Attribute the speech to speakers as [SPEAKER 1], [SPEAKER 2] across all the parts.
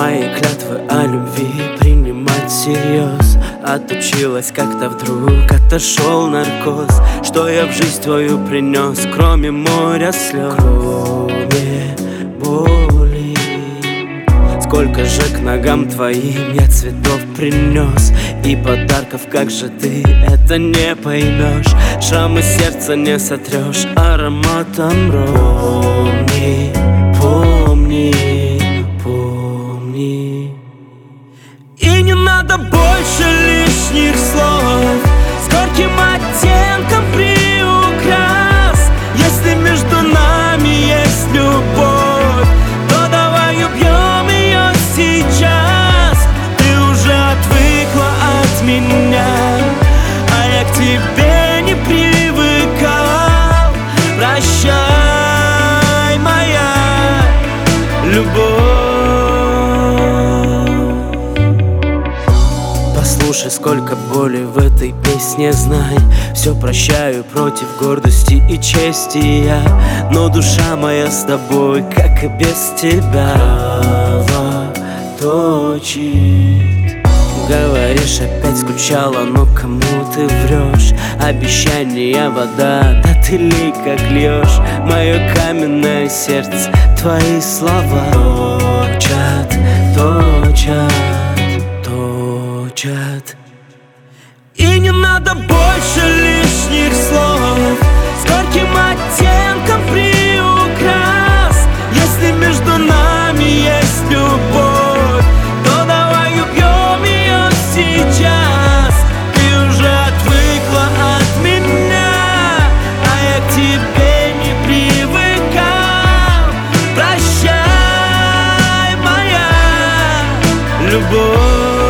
[SPEAKER 1] мои клятвы о любви принимать всерьез. Отучилась как-то вдруг, отошел наркоз. Что я в жизнь твою принес, кроме моря слез, кроме боли? Сколько же к ногам твоим я цветов принес и подарков, как же ты это не поймешь? Шрамы сердца не сотрешь ароматом роз. Помни, помни, помни. И не надо больше лишних слов с горьким оттенком приукрас. Если между нами есть любовь, то давай убьем ее сейчас. Ты уже отвыкла от меня, а я к тебе не привыкал. Прощай, моя любовь. Послушай, сколько боли в этой песне, знай. Все прощаю против гордости и чести я, но душа моя с тобой, как и без тебя, кровоточит. Говоришь, опять скучала, но кому ты врешь? Обещания вода, да ты лей как льешь. Мое каменное сердце, твои слова точат, точат, точат. И не надо больше лишних слов с горьким оттенком приукрас. Если между нами есть любовь, то давай убьем ее сейчас. Ты уже отвыкла от меня, а я к тебе не привыкал. Прощай, моя любовь.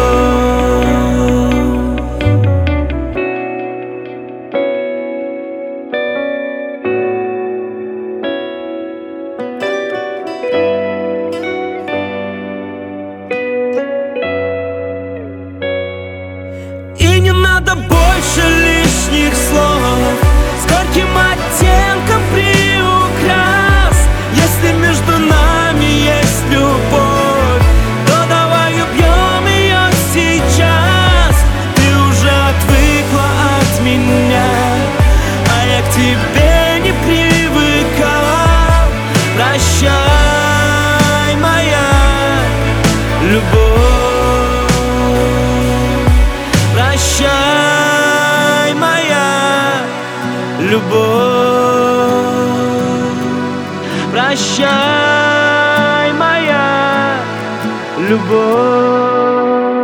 [SPEAKER 1] И не надо больше лишних слов с горьким оттенком приукрас. Если между нами есть любовь, то давай убьем ее сейчас. Ты уже отвыкла от меня, а я к тебе не привыкал. Прощай, моя любовь. Прощай, моя любовь. Прощай, моя любовь.